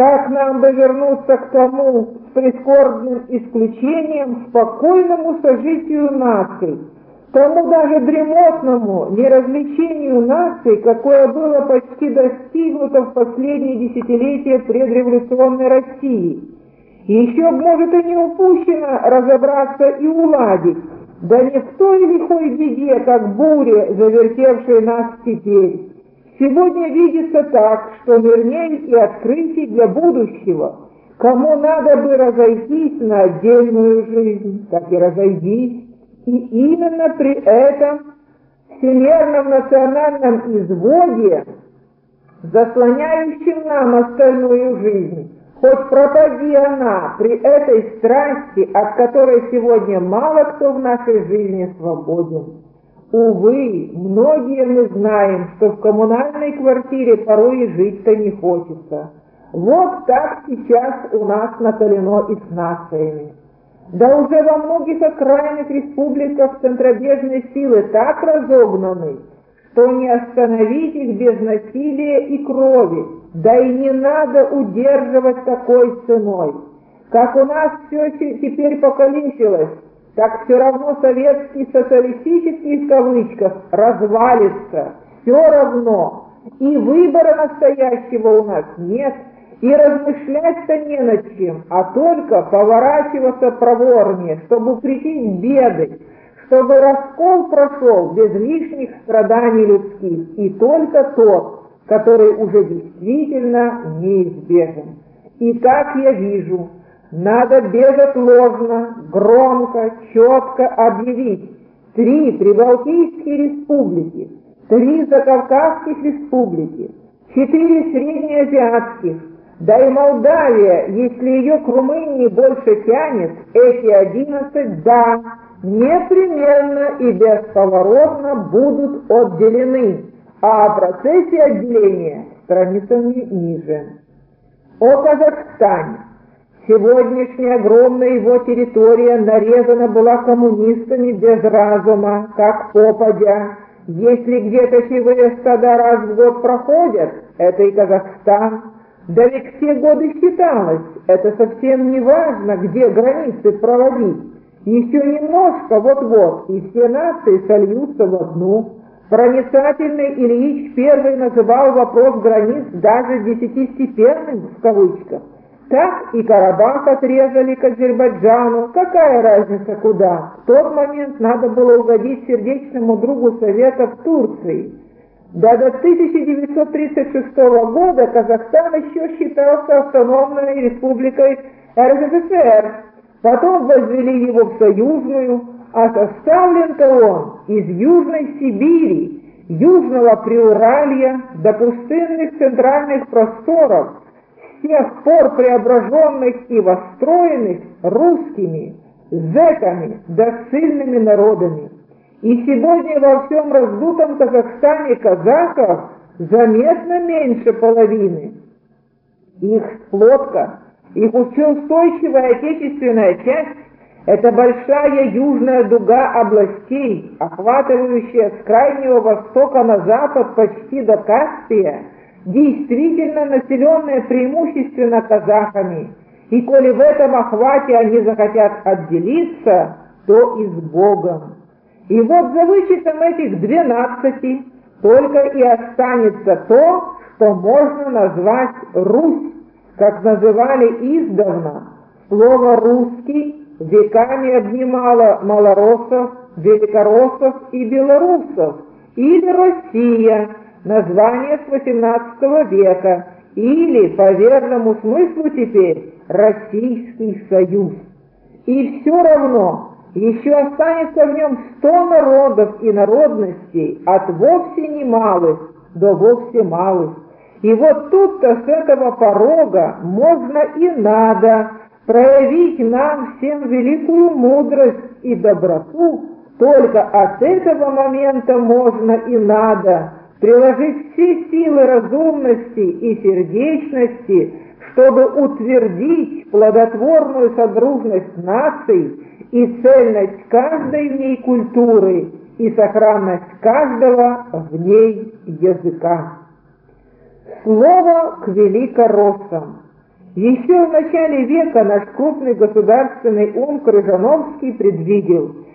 Как нам бы вернуться к тому, с прискорбным исключением, спокойному сожитию наций, тому даже дремотному неразличению наций, какое было почти достигнуто в последние десятилетия предреволюционной России. И еще, может, и не упущено разобраться и уладить, да не в той лихой беде, как буре, завертевшей нас теперь. Сегодня видится так, что мирней и открытий для будущего. Кому надо бы разойтись на отдельную жизнь, так и разойдись. И именно при этом всемерном национальном изводе, заслоняющем нам остальную жизнь, хоть пропади она при этой страсти, от которой сегодня мало кто в нашей жизни свободен. Увы, многие мы знаем, что в коммунальной квартире порой и жить-то не хочется. Вот так сейчас у нас накалено и с нациями. Да уже во многих окраинных республиках центробежные силы так разогнаны, что не остановить их без насилия и крови, да и не надо удерживать такой ценой. Как у нас все теперь покалечилось, так все равно советский социалистический в кавычках развалится, все равно, и выбора настоящего у нас нет, и размышлять-то не над чем, а только поворачиваться проворнее, чтобы прийти беды, чтобы раскол прошел без лишних страданий людских, и только тот, который уже действительно неизбежен. И как я вижу, надо безотложно, громко, четко объявить 3 прибалтийские республики, 3 закавказских республики, 4 среднеазиатских, да и Молдавия, если ее к Румынии больше тянет, эти 11, да, непременно и бесповоротно будут отделены, а о процессе отделения страницами ниже. О Казахстане. Сегодняшняя огромная его территория нарезана была коммунистами без разума, как попадя. Если где кочевые стада раз в год проходят, это и Казахстан. Да ведь все годы считалось, это совсем не важно, где границы проводить. Еще немножко, вот-вот, и все нации сольются в одну. Проницательный Ильич I называл вопрос границ даже десятистепенным, в кавычках. Так и Карабах отрезали к Азербайджану. Какая разница куда? В тот момент надо было угодить сердечному другу Советов Турции. Да до 1936 года Казахстан еще считался автономной республикой РСФСР. Потом возвели его в союзную, а составлен-то он из Южной Сибири, Южного Приуралья до пустынных центральных просторов, с тех пор преображенных и построенных русскими, зэками да ссыльными народами. И сегодня во всем раздутом Казахстане казахов заметно меньше половины. Их сплотка, их устойчивая отечественная часть – это большая южная дуга областей, охватывающая с крайнего востока на запад почти до Каспия, действительно населенная преимущественно казахами. И коли в этом охвате они захотят отделиться, то и с Богом. И вот за вычетом этих 12 только и останется то, что можно назвать Русь, как называли издавна. Слово «русский» веками обнимало малороссов, великороссов и белорусов, или Россия, название с XVIII века, или, по верному смыслу теперь, Российский Союз. И все равно еще останется в нем 100 народов и народностей, от вовсе немалых до вовсе малых. И вот тут-то с этого порога можно и надо проявить нам всем великую мудрость и доброту. Только от этого момента можно и надо приложить все силы разумности и сердечности, чтобы утвердить плодотворную содружность наций и цельность каждой в ней культуры и сохранность каждого в ней языка. Слово к великороссам. Еще в начале века наш крупный государственный ум Крыжановский предвидел,